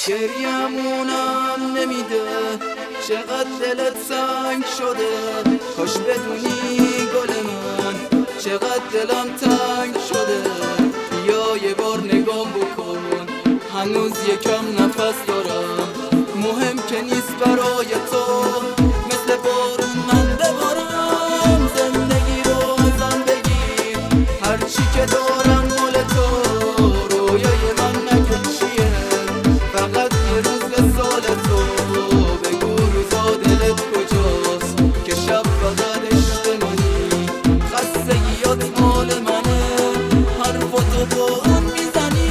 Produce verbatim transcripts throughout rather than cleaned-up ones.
گریمونم نمیده، چقدر دلت سنگ شده. کاش بدونی گل من چقدر دلم تنگ شده. بیا یه بار نگام بکن، هنوز یکم نفس دارم. مهم که نیست برای تو مثل بارون من ببارم. زندگی رو ازم بگیر، هرچی که دارم مال تو. رویای من نکن چیه، فقط یه روز به سال تو. بگو روزا دلت کجاست که شب فقط عشق منی. خستگیات مال منه، حرفاتو با هم میزنی.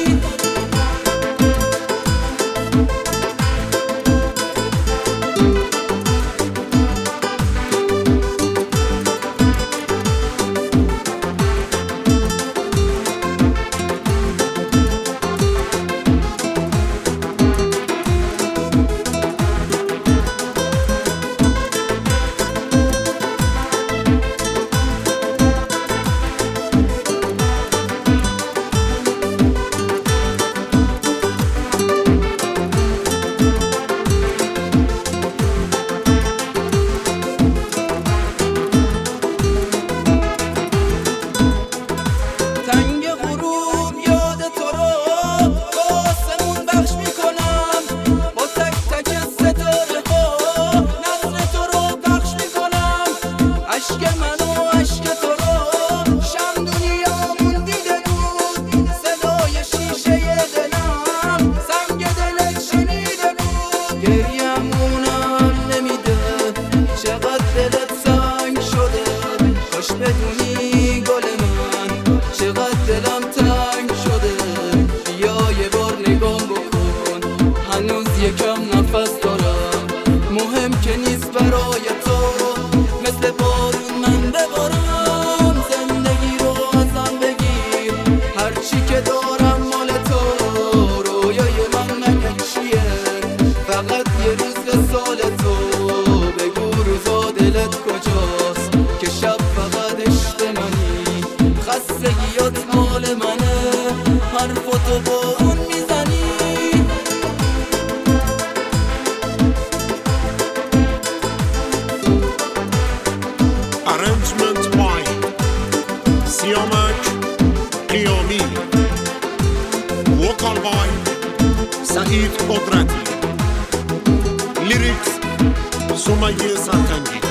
بدونی گل من چقدر دلم تنگ شده. بیا یه بار نگام بکن، هنوز یکم نفس دارم. مهم که نیست برای تو مثل بارون من ببارم. زندگی رو ازم بگیر، هرچی که دارم مال تو. رویای من نگه چیه، فقط یه روز به سال تو. بگو روزا دلت کجاست که شب فقط عشق منی. خستگیات مال منه، حرفاتو با اون میزنی. Arrangement by Siamak Qiyami. Vocal by Saeed Qudrati. Lyrics Sumayye Sarkanji.